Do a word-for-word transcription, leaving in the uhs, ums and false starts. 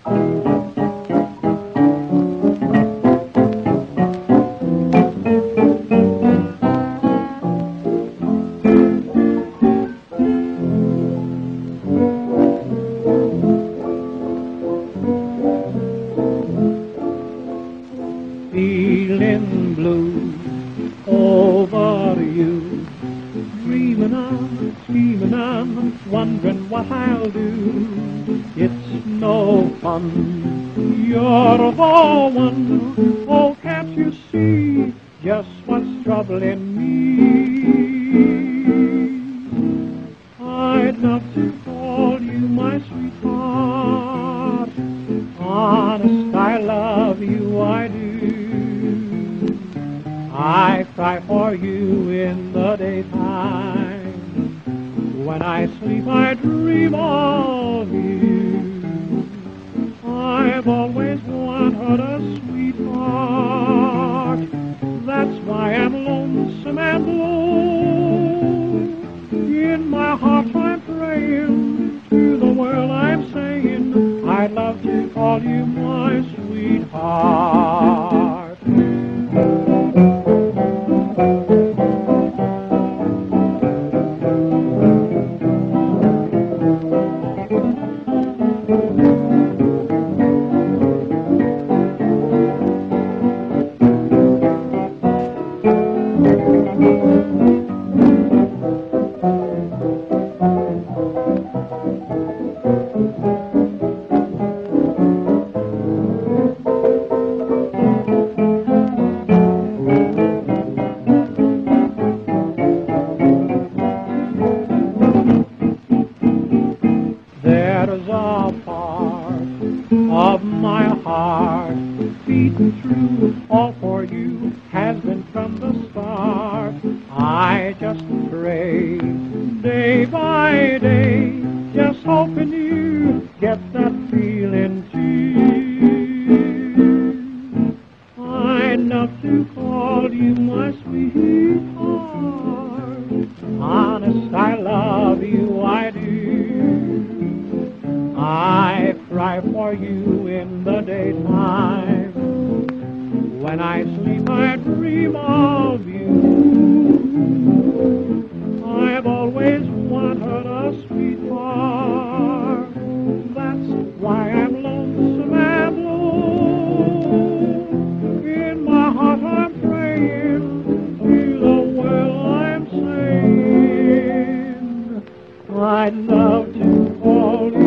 Feeling blue over you, dreaming on, scheming on, wondering what I'll do. It's no fun, you're the one. Oh, can't you see just what's troubling me? I'd love to call you my sweetheart. Honest, I love you, I do. I cry for you in the daytime. When I sleep, I dream of you. I've always wanted a sweetheart. That's why I'm lonesome and blue. In my heart, I'm praying to the world. I'm saying I'd love to call you my sweetheart. There's a part of my heart beating true, all for you, has been from the start. I just pray day by day, just hoping you get that feeling too. I'd love to call you my sweetheart. Honest, I love you, I do. I cry for you in the daytime. When I sleep, I dream of you. I've always wanted a sweetheart. That's why I'm lonesome and blue. In my heart, I'm praying to the world. I'm saying I'd love to call you